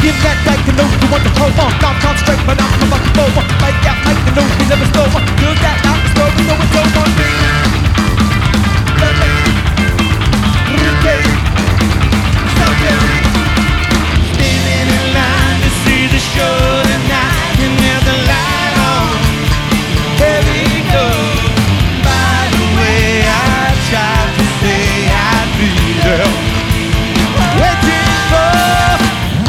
in that like you know you want to hold on. Now concentrate, but I'm about to blow up. Make out, make the news, we never slow up.